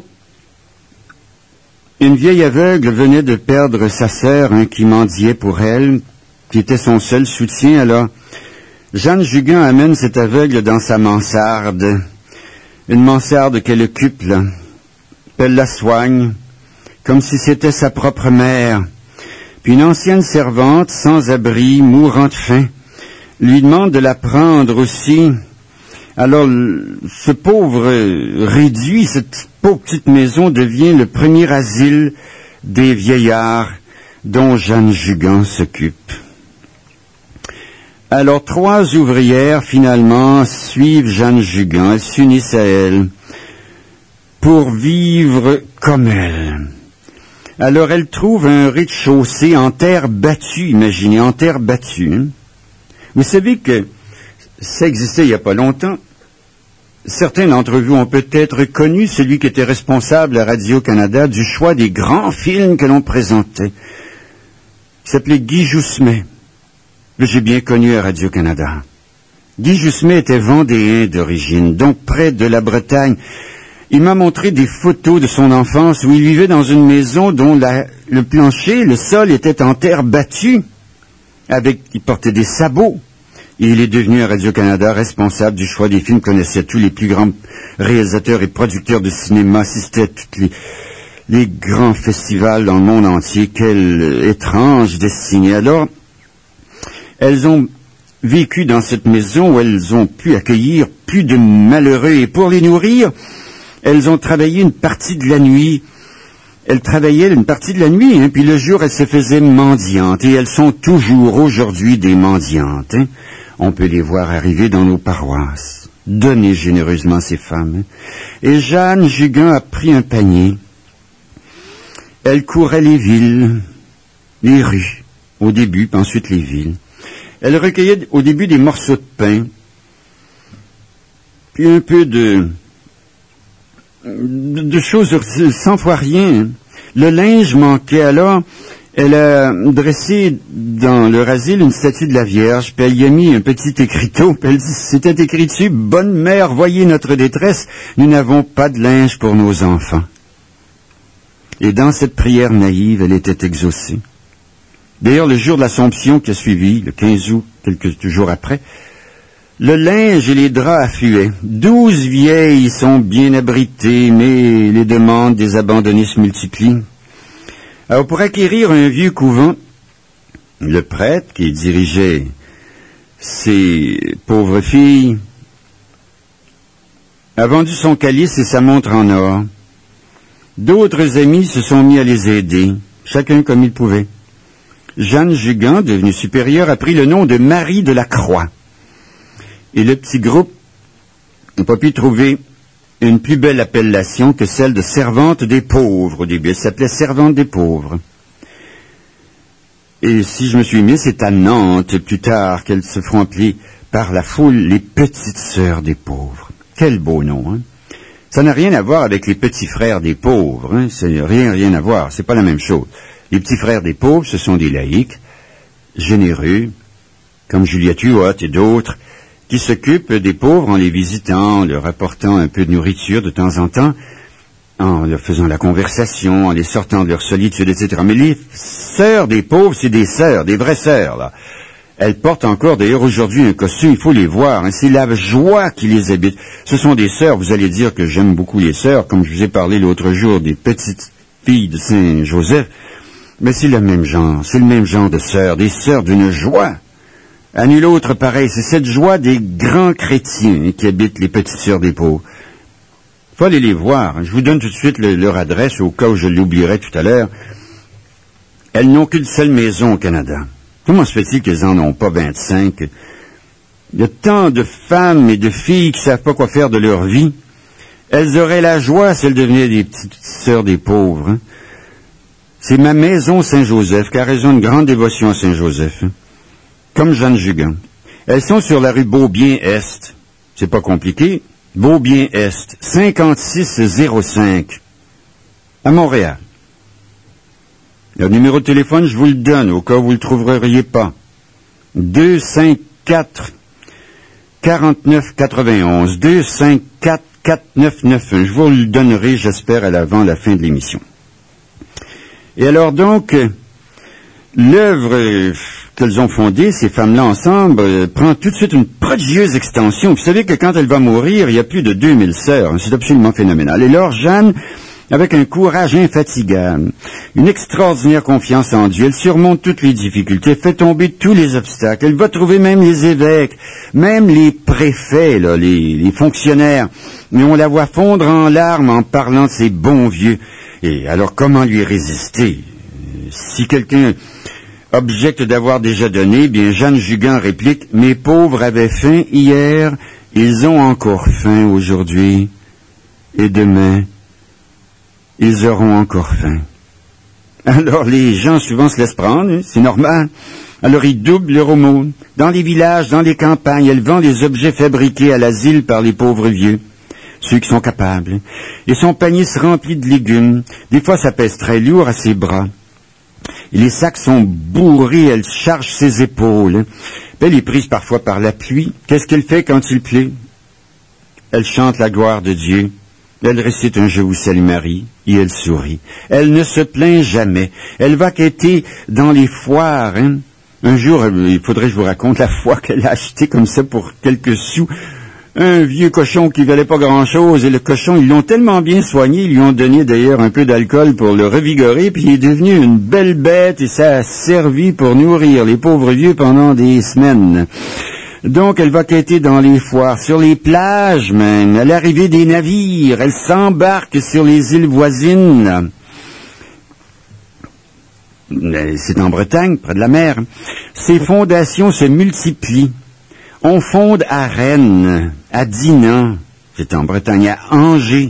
une vieille aveugle venait de perdre sa sœur, hein, qui mendiait pour elle, qui était son seul soutien. Alors, Jeanne Jugan amène cette aveugle dans sa mansarde. Une mansarde qu'elle occupe, là. Elle la soigne, comme si c'était sa propre mère. Puis une ancienne servante, sans abri, mourant de faim, lui demande de la prendre aussi. Alors, ce pauvre réduit, cette pauvre petite maison devient le premier asile des vieillards dont Jeanne Jugan s'occupe. Alors, 3 ouvrières, finalement, suivent Jeanne Jugan, elles s'unissent à elle pour vivre comme elle. Alors, elle trouve un rez-de-chaussée en terre battue, imaginez, en terre battue. Hein? Vous savez que ça existait il n'y a pas longtemps. Certains d'entre vous ont peut-être connu celui qui était responsable à Radio-Canada du choix des grands films que l'on présentait. Il s'appelait Guy Joussemet. J'ai bien connu à Radio-Canada. Guy Joussemet était vendéen d'origine, donc près de la Bretagne. Il m'a montré des photos de son enfance où il vivait dans une maison dont le plancher, le sol était en terre battue. Il portait des sabots. Et il est devenu à Radio-Canada responsable du choix des films, connaissait tous les plus grands réalisateurs et producteurs de cinéma, assistait à tous les grands festivals dans le monde entier. Quelle étrange destinée. Alors, elles ont vécu dans cette maison où elles ont pu accueillir plus de malheureux. Et pour les nourrir, elles ont travaillé une partie de la nuit. Elles travaillaient une partie de la nuit, hein, puis le jour, elles se faisaient mendiantes. Et elles sont toujours aujourd'hui des mendiantes. Hein. On peut les voir arriver dans nos paroisses. Donnez généreusement ces femmes. Hein. Et Jeanne Jugan a pris un panier. Elle courait les villes, les rues, au début, puis ensuite les villes. Elle recueillait au début des morceaux de pain, puis un peu de choses sans fois rien. Le linge manquait, alors elle a dressé dans leur asile une statue de la Vierge, puis elle y a mis un petit écriteau, puis elle dit, c'était écrit dessus, « Bonne mère, voyez notre détresse, nous n'avons pas de linge pour nos enfants. » Et dans cette prière naïve, elle était exaucée. D'ailleurs, le jour de l'Assomption qui a suivi, le 15 août, quelques jours après, le linge et les draps affluaient. 12 vieilles sont bien abritées, mais les demandes des abandonnés se multiplient. Alors, pour acquérir un vieux couvent, le prêtre qui dirigeait ces pauvres filles a vendu son calice et sa montre en or. D'autres amis se sont mis à les aider, chacun comme il pouvait. Jeanne Jugan, devenue supérieure, a pris le nom de Marie de la Croix. Et le petit groupe n'a pas pu trouver une plus belle appellation que celle de servante des pauvres au début. Elle s'appelait servante des pauvres. Et si je me suis mis, c'est à Nantes, plus tard, qu'elles se feront appeler par la foule les petites sœurs des pauvres. Quel beau nom, hein? Ça n'a rien à voir avec les petits frères des pauvres, hein? C'est rien à voir, c'est pas la même chose. Les petits frères des pauvres, ce sont des laïcs, généreux, comme Juliette Huot et d'autres, qui s'occupent des pauvres en les visitant, en leur apportant un peu de nourriture de temps en temps, en leur faisant la conversation, en les sortant de leur solitude, etc. Mais les sœurs des pauvres, c'est des sœurs, des vraies sœurs, là. Elles portent encore, d'ailleurs, aujourd'hui un costume, il faut les voir, hein. C'est la joie qui les habite. Ce sont des sœurs, vous allez dire que j'aime beaucoup les sœurs, comme je vous ai parlé l'autre jour des petites filles de Saint-Joseph, mais c'est le même genre de sœurs, des sœurs d'une joie. À nul autre pareil, c'est cette joie des grands chrétiens qui habitent les petites sœurs des pauvres. Faut aller les voir. Je vous donne tout de suite leur adresse, au cas où je l'oublierai tout à l'heure. Elles n'ont qu'une seule maison au Canada. Comment se fait-il qu'elles en ont pas 25? Il y a tant de femmes et de filles qui savent pas quoi faire de leur vie. Elles auraient la joie si elles devenaient des petites sœurs des pauvres, hein. C'est ma maison Saint-Joseph, car elles ont une grande dévotion à Saint-Joseph, hein. Comme Jeanne Jugan. Elles sont sur la rue Beaubien-Est. C'est pas compliqué. Beaubien-Est, 5605, à Montréal. Le numéro de téléphone, je vous le donne, au cas où vous ne le trouveriez pas. 254-4991, 254-4991. Je vous le donnerai, j'espère, avant la fin de l'émission. Et alors donc, l'œuvre qu'elles ont fondée, ces femmes-là ensemble, prend tout de suite une prodigieuse extension. Vous savez que quand elle va mourir, il y a plus de 2000 sœurs. C'est absolument phénoménal. Et alors, Jeanne, avec un courage infatigable, une extraordinaire confiance en Dieu, elle surmonte toutes les difficultés, fait tomber tous les obstacles. Elle va trouver même les évêques, même les préfets, là, les fonctionnaires. Mais on la voit fondre en larmes en parlant de ces bons vieux. Et alors, comment lui résister? Si quelqu'un objecte d'avoir déjà donné, bien Jeanne Jugan réplique: « Mes pauvres avaient faim hier, ils ont encore faim aujourd'hui, et demain, ils auront encore faim. » Alors les gens souvent se laissent prendre, hein, c'est normal. Alors ils doublent leur aumône. Dans les villages, dans les campagnes, elle vend des objets fabriqués à l'asile par les pauvres vieux, ceux qui sont capables. Et son panier se remplit de légumes. Des fois ça pèse très lourd à ses bras. Et les sacs sont bourrés, elle charge ses épaules. Elle est prise parfois par la pluie. Qu'est-ce qu'elle fait quand il pleut? Elle chante la gloire de Dieu. Elle récite un Je vous salue Marie, et elle sourit. Elle ne se plaint jamais. Elle va quêter dans les foires, hein. Un jour, il faudrait que je vous raconte la fois qu'elle a acheté comme ça pour quelques sous un vieux cochon qui valait pas grand-chose, et le cochon, ils l'ont tellement bien soigné, ils lui ont donné d'ailleurs un peu d'alcool pour le revigorer, puis il est devenu une belle bête, et ça a servi pour nourrir les pauvres vieux pendant des semaines. Donc, elle va quêter dans les foires, sur les plages même, à l'arrivée des navires, elle s'embarque sur les îles voisines. C'est en Bretagne, près de la mer. Ces fondations se multiplient. On fonde à Rennes, à Dinan, c'est en Bretagne, à Angers.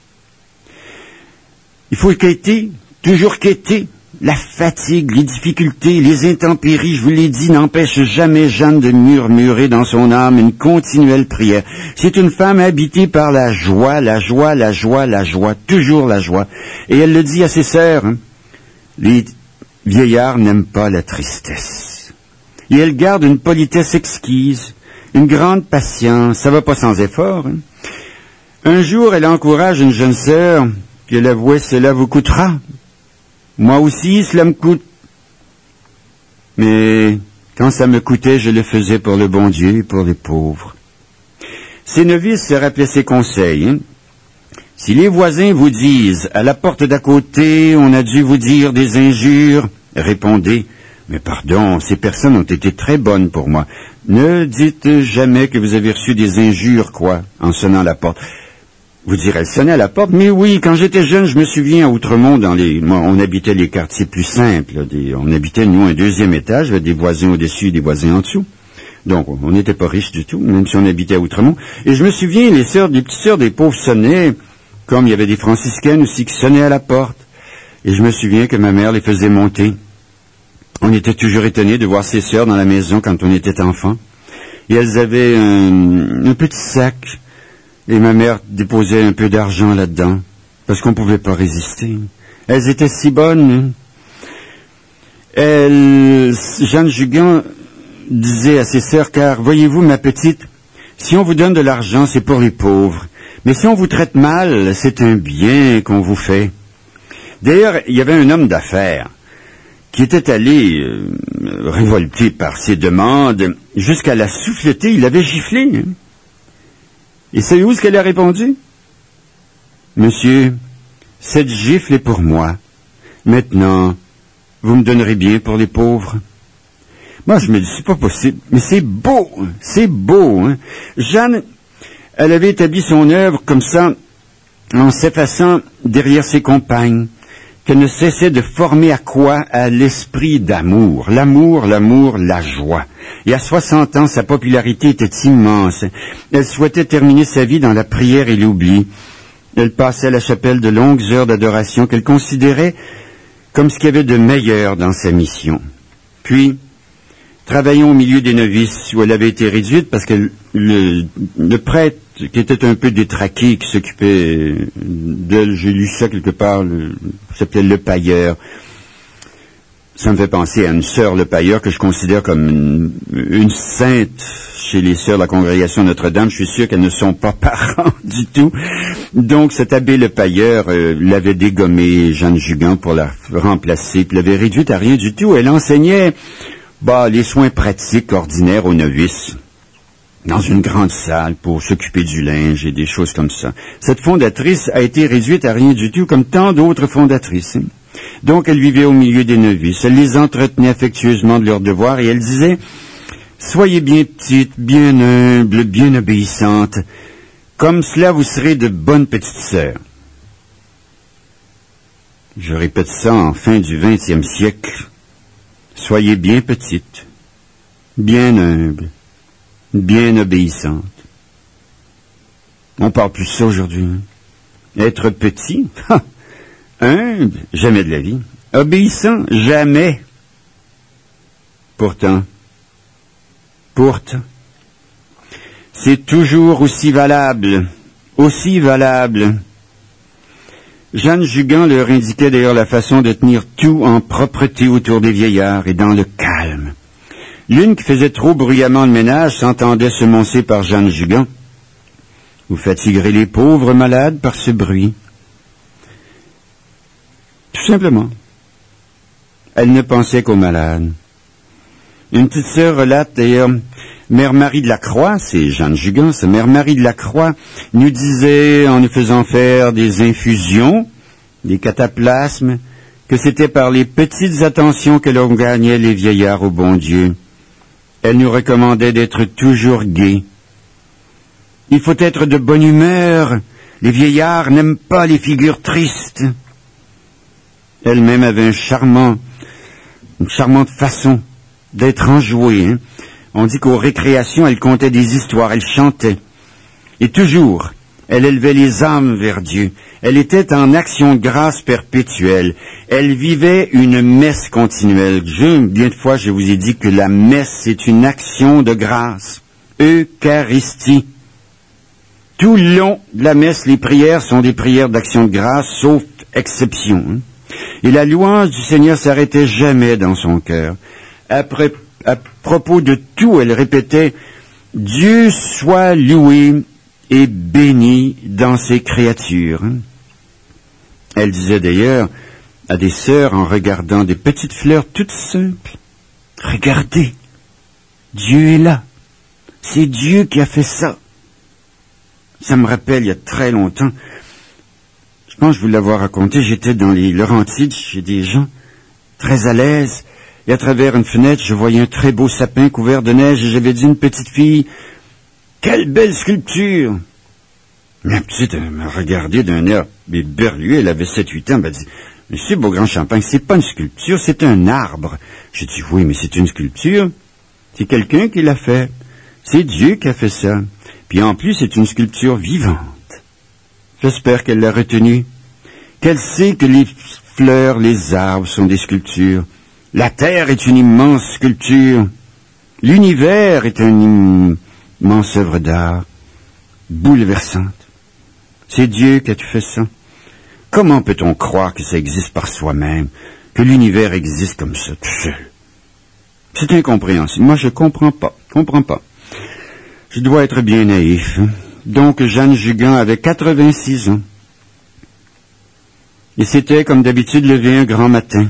Il faut quêter, toujours quêter. La fatigue, les difficultés, les intempéries, je vous l'ai dit, n'empêchent jamais Jeanne de murmurer dans son âme une continuelle prière. C'est une femme habitée par la joie, la joie, la joie, la joie, toujours la joie. Et elle le dit à ses sœurs, hein, les vieillards n'aiment pas la tristesse. Et elle garde une politesse exquise, une grande patience, ça va pas sans effort, hein. Un jour, elle encourage une jeune sœur, puis elle avouait, cela vous coûtera. Moi aussi, cela me coûte. Mais quand ça me coûtait, je le faisais pour le bon Dieu et pour les pauvres. Ces novices se rappelaient ses conseils, hein. Si les voisins vous disent, à la porte d'à côté, on a dû vous dire des injures, répondez, mais pardon, ces personnes ont été très bonnes pour moi. Ne dites jamais que vous avez reçu des injures, quoi, en sonnant la porte. Vous direz, elle sonnait à la porte, mais oui, quand j'étais jeune, je me souviens, à Outremont, on habitait les quartiers plus simples, là, on habitait, nous, un deuxième étage, avec des voisins au-dessus et des voisins en dessous. Donc, on n'était pas riches du tout, même si on habitait à Outremont. Et je me souviens, les petites sœurs des pauvres sonnaient, comme il y avait des franciscaines aussi qui sonnaient à la porte. Et je me souviens que ma mère les faisait monter On était toujours étonnés de voir ses sœurs dans la maison quand on était enfant. Et elles avaient un petit sac. Et ma mère déposait un peu d'argent là-dedans. Parce qu'on ne pouvait pas résister. Elles étaient si bonnes. Jeanne Jugan disait à ses sœurs, car voyez-vous, ma petite, si on vous donne de l'argent, c'est pour les pauvres. Mais si on vous traite mal, c'est un bien qu'on vous fait. D'ailleurs, il y avait un homme d'affaires qui était allé, révolté par ses demandes, jusqu'à la souffleter, il l'avait giflé. Et savez-vous ce qu'elle a répondu? Monsieur, cette gifle est pour moi. Maintenant, vous me donnerez bien pour les pauvres. Moi, je me dis, c'est pas possible. Mais c'est beau, hein. Jeanne, elle avait établi son œuvre comme ça, en s'effaçant derrière ses compagnes, qu'elle ne cessait de former à quoi? À l'esprit d'amour. L'amour, la joie. Et à 60 ans, sa popularité était immense. Elle souhaitait terminer sa vie dans la prière et l'oubli. Elle passait à la chapelle de longues heures d'adoration qu'elle considérait comme ce qu'il y avait de meilleur dans sa mission. Puis, travaillant au milieu des novices, où elle avait été réduite parce que le prêtre qui était un peu détraqué, qui s'occupait d'elle, j'ai lu ça quelque part, s'appelait Le Pailleur. Ça me fait penser à une sœur Le Pailleur que je considère comme une sainte chez les sœurs de la congrégation Notre-Dame. Je suis sûr qu'elles ne sont pas parents du tout. Donc cet abbé Le Pailleur l'avait dégommé, Jeanne Jugan, pour la remplacer, puis l'avait réduite à rien du tout. Elle enseignait les soins pratiques ordinaires aux novices dans une grande salle pour s'occuper du linge et des choses comme ça. Cette fondatrice a été réduite à rien du tout, comme tant d'autres fondatrices. Donc, elle vivait au milieu des novices. Elle les entretenait affectueusement de leurs devoirs et elle disait, « Soyez bien petites, bien humbles, bien obéissantes. Comme cela, vous serez de bonnes petites sœurs. » Je répète ça en fin du XXe siècle. Soyez bien petites, bien humbles, bien obéissante. On parle plus de ça aujourd'hui. Être petit, humble, jamais de la vie. Obéissant, jamais. Pourtant, c'est toujours aussi valable. Jeanne Jugan leur indiquait d'ailleurs la façon de tenir tout en propreté autour des vieillards et dans le calme. L'une qui faisait trop bruyamment le ménage s'entendait semoncer par Jeanne Jugan. Vous fatiguerez les pauvres malades par ce bruit. Tout simplement. Elle ne pensait qu'aux malades. Une petite sœur relate d'ailleurs, Mère Marie de la Croix, c'est Jeanne Jugan, sa Mère Marie de la Croix, nous disait, en nous faisant faire des infusions, des cataplasmes, que c'était par les petites attentions que l'on gagnait les vieillards au bon Dieu. Elle nous recommandait d'être toujours gais. Il faut être de bonne humeur. Les vieillards n'aiment pas les figures tristes. Elle-même avait une charmante façon d'être enjouée. On dit qu'aux récréations, elle contait des histoires, elle chantait. Et toujours, elle élevait les âmes vers Dieu. Elle était en action de grâce perpétuelle. Elle vivait une messe continuelle. Bien de fois, je vous ai dit que la messe, c'est une action de grâce. Eucharistie. Tout le long de la messe, les prières sont des prières d'action de grâce, sauf exception. Et la louange du Seigneur s'arrêtait jamais dans son cœur. À propos de tout, elle répétait « Dieu soit loué et béni dans ses créatures ». Elle disait d'ailleurs à des sœurs en regardant des petites fleurs toutes simples, « Regardez, Dieu est là, c'est Dieu qui a fait ça ». Ça me rappelle, il y a très longtemps, je pense que je vous l'avais raconté, j'étais dans les Laurentides chez des gens très à l'aise, et à travers une fenêtre, je voyais un très beau sapin couvert de neige, et j'avais dit à une petite fille, « Quelle belle sculpture !» Ma petite m'a regardé d'un air berlué, elle avait 7-8 ans, elle m'a dit, « Monsieur Beaugrand-Champagne, c'est pas une sculpture, c'est un arbre. » J'ai dit, « Oui, mais c'est une sculpture. C'est quelqu'un qui l'a fait. C'est Dieu qui a fait ça. Puis en plus, c'est une sculpture vivante. » J'espère qu'elle l'a retenue, qu'elle sait que les fleurs, les arbres sont des sculptures, La Terre est une immense sculpture. L'univers est une immense œuvre d'art, bouleversante. C'est Dieu qui a tout fait ça. Comment peut-on croire que ça existe par soi-même, que l'univers existe comme ça, tout seul? C'est incompréhensible. Moi, je comprends pas. Je dois être bien naïf. Donc, Jeanne Jugan avait 86 ans. Et c'était, comme d'habitude, levé un grand matin.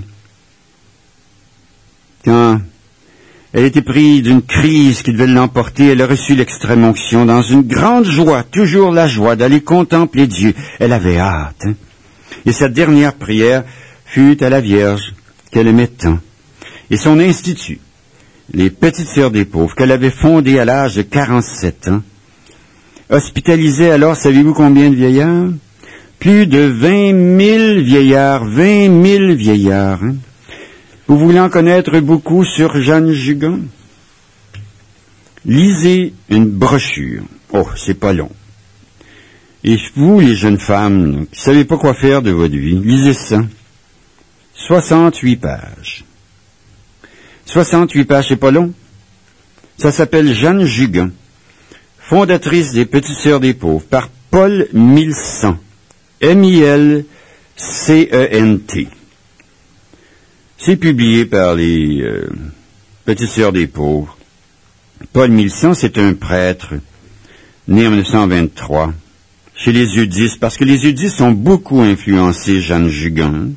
Quand elle était prise d'une crise qui devait l'emporter, elle a reçu l'extrême onction dans une grande joie, toujours la joie d'aller contempler Dieu. Elle avait hâte. Et sa dernière prière fut à la Vierge qu'elle aimait tant. Et son institut, les Petites Sœurs des Pauvres, qu'elle avait fondé à l'âge de 47 ans, hospitalisait alors, savez-vous combien de vieillards? Plus de 20 000 vieillards, 20 000 vieillards. Hein? Vous voulez en connaître beaucoup sur Jeanne Jugan? Lisez une brochure. Oh, c'est pas long. Et vous, les jeunes femmes, qui savez pas quoi faire de votre vie, lisez ça. 68 pages. 68 pages, c'est pas long. Ça s'appelle Jeanne Jugan, fondatrice des Petites Sœurs des Pauvres, par Paul Milcent. M-I-L-C-E-N-T. C'est publié par les Petites Sœurs des Pauvres. Paul Milcent, c'est un prêtre, né en 1923, chez les Eudistes, parce que les Eudistes ont beaucoup influencé Jeanne Jugan.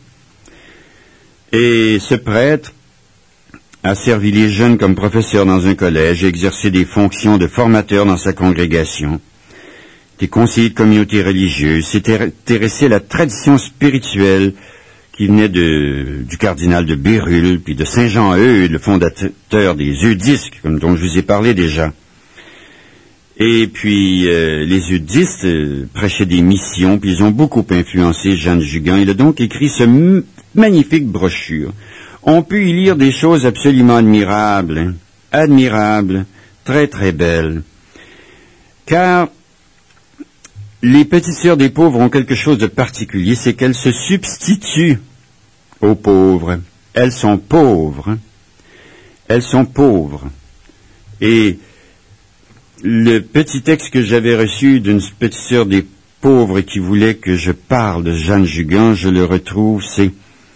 Et ce prêtre a servi les jeunes comme professeur dans un collège et exercé des fonctions de formateur dans sa congrégation. Était conseiller de communauté religieuse, s'était intéressé à la tradition spirituelle qui venait du cardinal de Bérulle, puis de Saint Jean Eudes, le fondateur des Eudistes, comme dont je vous ai parlé déjà. Et puis, les Eudistes prêchaient des missions, puis ils ont beaucoup influencé Jeanne Jugan. Il a donc écrit ce magnifique brochure. On peut y lire des choses absolument admirables, hein? Admirables, très très belles. Car les Petites Sœurs des Pauvres ont quelque chose de particulier, c'est qu'elles se substituent aux pauvres. Elles sont pauvres. Elles sont pauvres. Et le petit texte que j'avais reçu d'une Petite Sœur des Pauvres qui voulait que je parle de Jeanne Jugan, je le retrouve, c'est: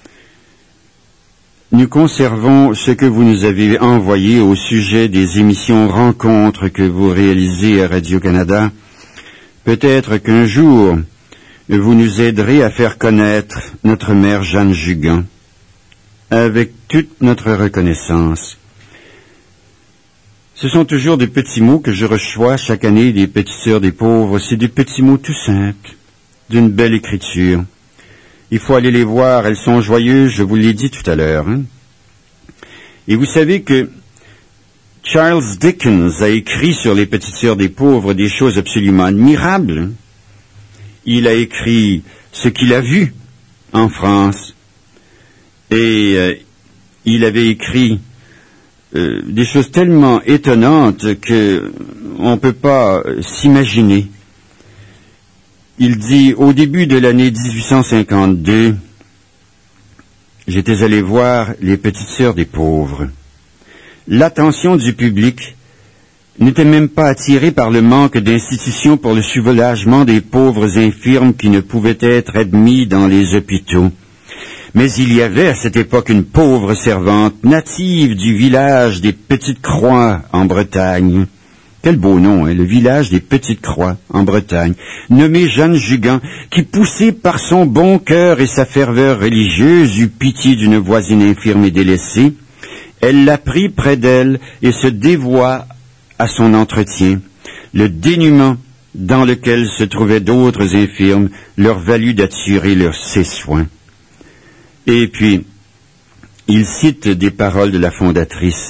nous conservons ce que vous nous avez envoyé au sujet des émissions rencontres que vous réalisez à Radio-Canada. Peut-être qu'un jour, vous nous aiderez à faire connaître notre mère Jeanne Jugan, avec toute notre reconnaissance. Ce sont toujours des petits mots que je reçois chaque année des Petites Sœurs des Pauvres. C'est des petits mots tout simples, d'une belle écriture. Il faut aller les voir, elles sont joyeuses, je vous l'ai dit tout à l'heure. Hein? Et vous savez que Charles Dickens a écrit sur les Petites Sœurs des Pauvres des choses absolument admirables. Il a écrit ce qu'il a vu en France. Et il avait écrit des choses tellement étonnantes que on ne peut pas s'imaginer. Il dit, au début de l'année 1852, j'étais allé voir les Petites Sœurs des Pauvres. L'attention du public n'était même pas attirée par le manque d'institutions pour le soulagement des pauvres infirmes qui ne pouvaient être admis dans les hôpitaux. Mais il y avait à cette époque une pauvre servante, native du village des Petites Croix en Bretagne. Quel beau nom, hein, le village des Petites Croix en Bretagne, nommée Jeanne Jugan, qui, poussée par son bon cœur et sa ferveur religieuse, eut pitié d'une voisine infirme et délaissée. Elle la prit près d'elle et se dévoua à son entretien. Le dénuement dans lequel se trouvaient d'autres infirmes leur valut d'attirer ses soins. Et puis, il cite des paroles de la fondatrice.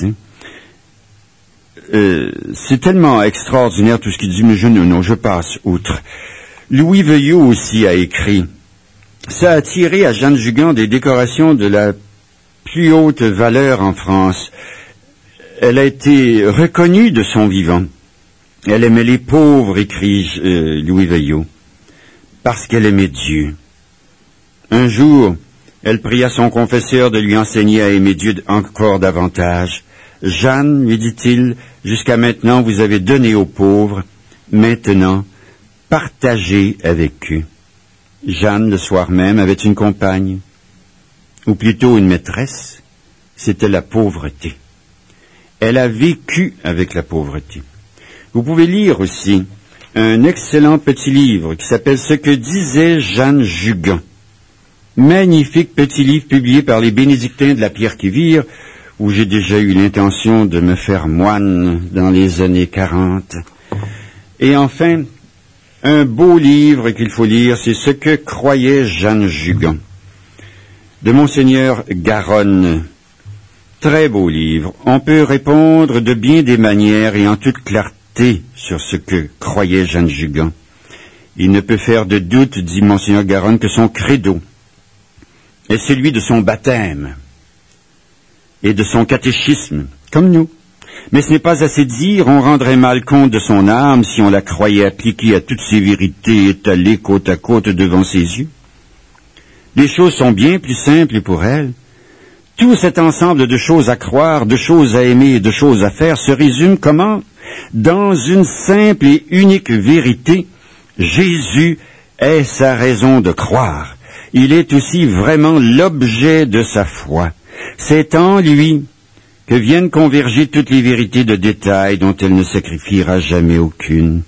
C'est tellement extraordinaire tout ce qu'il dit, mais je passe outre. Louis Veuillot aussi a écrit. Ça a attiré à Jeanne Jugan des décorations de la plus haute valeur en France. Elle a été reconnue de son vivant. Elle aimait les pauvres, écrit Louis Veuillot, parce qu'elle aimait Dieu. Un jour, Elle pria son confesseur de lui enseigner à aimer Dieu encore davantage. « Jeanne, lui dit-il, jusqu'à maintenant vous avez donné aux pauvres. Maintenant, partagez avec eux. » Jeanne, le soir même, avait une compagne, ou plutôt une maîtresse, c'était la pauvreté. Elle a vécu avec la pauvreté. Vous pouvez lire aussi un excellent petit livre qui s'appelle « Ce que disait Jeanne Jugan ». Magnifique petit livre publié par les bénédictins de la Pierre-qui-Vire, où j'ai déjà eu l'intention de me faire moine dans les années 40. Et enfin, un beau livre qu'il faut lire, c'est « Ce que croyait Jeanne Jugan » de Monseigneur Garonne. Très beau livre. On peut répondre de bien des manières et en toute clarté sur ce que croyait Jeanne Jugan. Il ne peut faire de doute, dit Monseigneur Garonne, que son credo est celui de son baptême et de son catéchisme, comme nous. Mais ce n'est pas assez dire, on rendrait mal compte de son âme si on la croyait appliquée à toutes ses vérités étalées côte à côte devant ses yeux. Les choses sont bien plus simples pour elle. Tout cet ensemble de choses à croire, de choses à aimer et de choses à faire se résume comment? Dans une simple et unique vérité, Jésus est sa raison de croire. Il est aussi vraiment l'objet de sa foi. C'est en lui que viennent converger toutes les vérités de détail dont elle ne sacrifiera jamais aucune.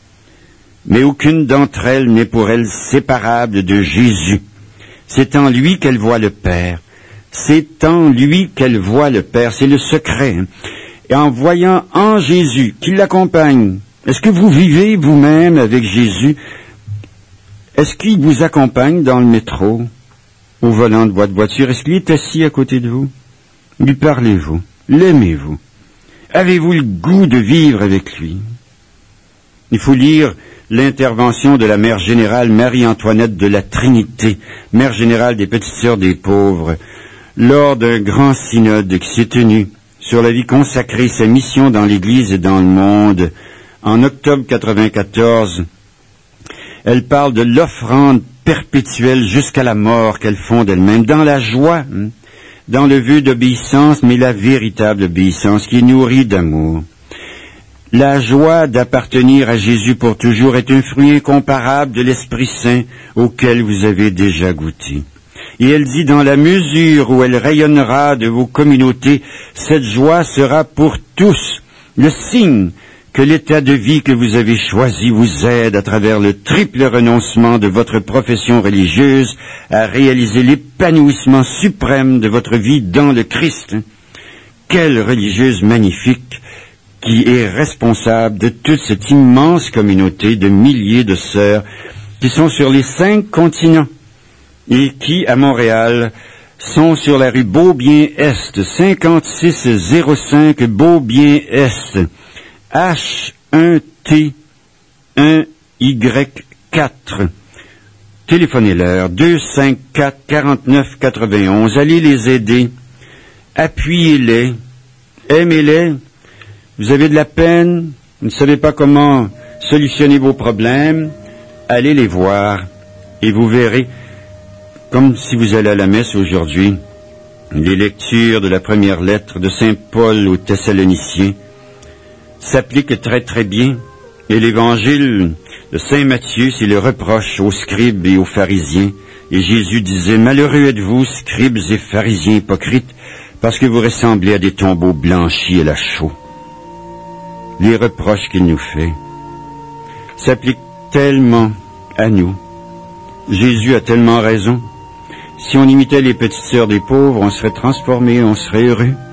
Mais aucune d'entre elles n'est pour elle séparable de Jésus. C'est en lui qu'elle voit le Père. C'est en lui qu'elle voit le Père. C'est le secret. Et en voyant en Jésus qui l'accompagne, est-ce que vous vivez vous-même avec Jésus? Est-ce qu'il vous accompagne dans le métro, au volant de votre voiture? Est-ce qu'il est assis à côté de vous? Lui parlez-vous? L'aimez-vous? Avez-vous le goût de vivre avec lui? Il faut lire l'intervention de la mère générale Marie-Antoinette de la Trinité, mère générale des Petites Sœurs des Pauvres, lors d'un grand synode qui s'est tenu sur la vie consacrée, sa mission dans l'Église et dans le monde, en octobre 94. Elle parle de l'offrande perpétuelle jusqu'à la mort qu'elles font d'elles-mêmes, dans la joie, dans le vœu d'obéissance, mais la véritable obéissance qui est nourrie d'amour. La joie d'appartenir à Jésus pour toujours est un fruit incomparable de l'Esprit Saint auquel vous avez déjà goûté. Et elle dit, dans la mesure où elle rayonnera de vos communautés, cette joie sera pour tous le signe que l'état de vie que vous avez choisi vous aide à travers le triple renoncement de votre profession religieuse à réaliser l'épanouissement suprême de votre vie dans le Christ. Quelle religieuse magnifique qui est responsable de toute cette immense communauté de milliers de sœurs qui sont sur les 5 continents et qui, à Montréal, sont sur la rue Beaubien-Est, 5605 Beaubien-Est, H1T1Y4. Téléphonez-leur, 254-4991. Allez les aider, appuyez-les, aimez-les. Vous avez de la peine, vous ne savez pas comment solutionner vos problèmes, allez les voir et vous verrez, comme si vous allez à la messe aujourd'hui, les lectures de la première lettre de Saint Paul aux Thessaloniciens s'appliquent très très bien. Et l'évangile de Saint Matthieu, c'est le reproche aux scribes et aux pharisiens. Et Jésus disait, « Malheureux êtes-vous, scribes et pharisiens hypocrites, parce que vous ressemblez à des tombeaux blanchis à la chaux. » Les reproches qu'il nous fait s'appliquent tellement à nous. Jésus a tellement raison. Si on imitait les petites sœurs des pauvres, on serait transformés, on serait heureux.